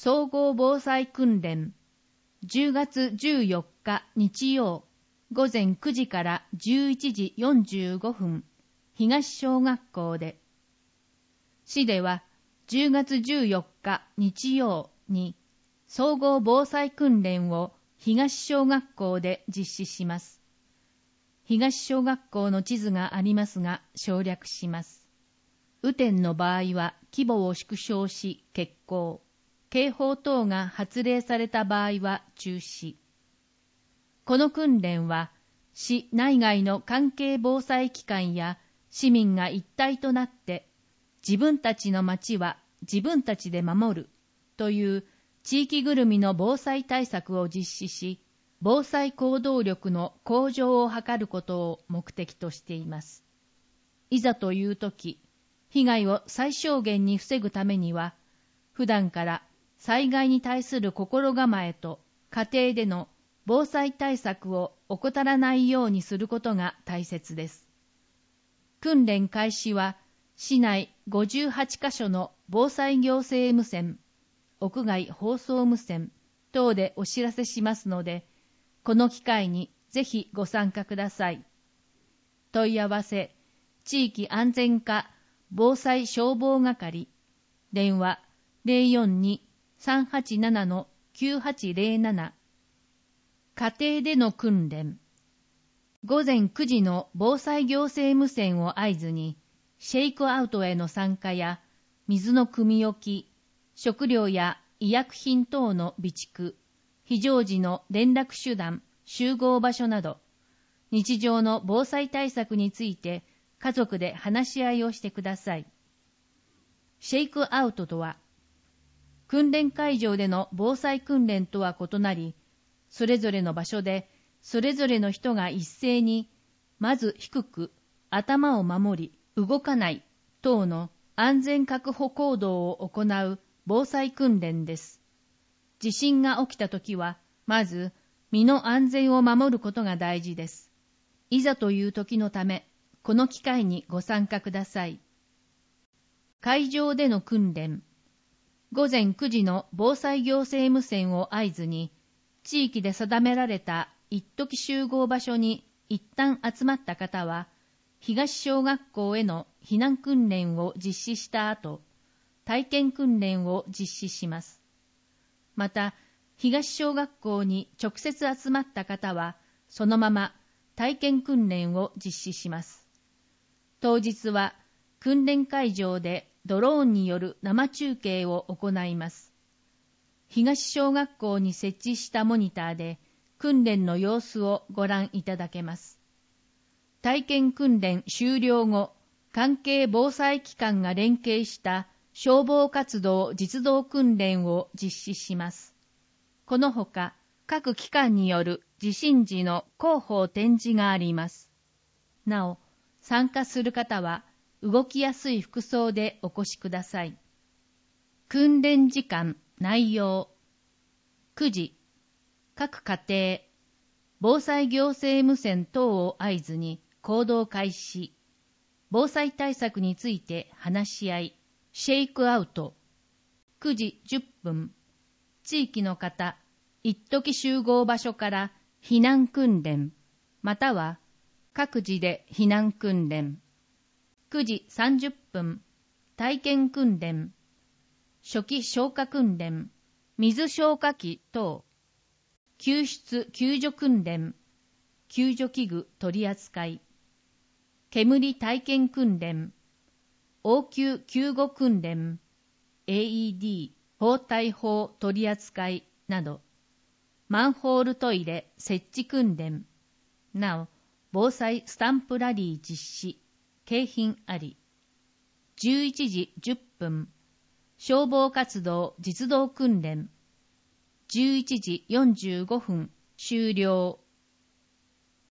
総合防災訓練10月14日日曜午前9時から11時45分東小学校で、市では10月14日日曜に総合防災訓練を東小学校で実施します。東小学校の地図がありますが省略します。雨天の場合は規模を縮小し決行。警報等が発令された場合は中止。この訓練は市内外の関係防災機関や市民が一体となって自分たちの町は自分たちで守るという地域ぐるみの防災対策を実施し、防災行動力の向上を図ることを目的としています。いざというとき、被害を最小限に防ぐためには、普段から災害に対する心構えと家庭での防災対策を怠らないようにすることが大切です。訓練開始は市内58カ所の防災行政無線、屋外放送無線等でお知らせしますので、この機会にぜひご参加ください。問い合わせ、地域安全課防災消防係、電話 042-387-9807。家庭での訓練。午前9時の防災行政無線を合図に、シェイクアウトへの参加や、水の汲み置き、食料や医薬品等の備蓄、非常時の連絡手段、集合場所など、日常の防災対策について家族で話し合いをしてください。シェイクアウトとは、訓練会場での防災訓練とは異なり、それぞれの場所でそれぞれの人が一斉に、まず低く頭を守り動かない等の安全確保行動を行う防災訓練です。地震が起きたときは、まず身の安全を守ることが大事です。いざという時のため、この機会にご参加ください。会場での訓練。午前9時の防災行政無線を合図に、地域で定められた一時集合場所に一旦集まった方は、東小学校への避難訓練を実施した後、体験訓練を実施します。また、東小学校に直接集まった方は、そのまま体験訓練を実施します。当日は、訓練会場でドローンによる生中継を行います。東小学校に設置したモニターで、訓練の様子をご覧いただけます。体験訓練終了後、関係防災機関が連携した消防活動実動訓練を実施します。このほか、各機関による地震時の広報展示があります。なお、参加する方は動きやすい服装でお越しください。訓練時間、内容。9時、各家庭、防災行政無線等を合図に行動開始。防災対策について話し合い、シェイクアウト。9時10分、地域の方、一時集合場所から避難訓練、または各自で避難訓練。9時30分、体験訓練、初期消火訓練、水消火器等、救出救助訓練、救助器具取り扱い、煙体験訓練、応急救護訓練、AED 包帯砲取り扱いなど、マンホールトイレ設置訓練、なお、防災スタンプラリー実施、景品あり。11時10分、消防活動実動訓練。11時45分、終了。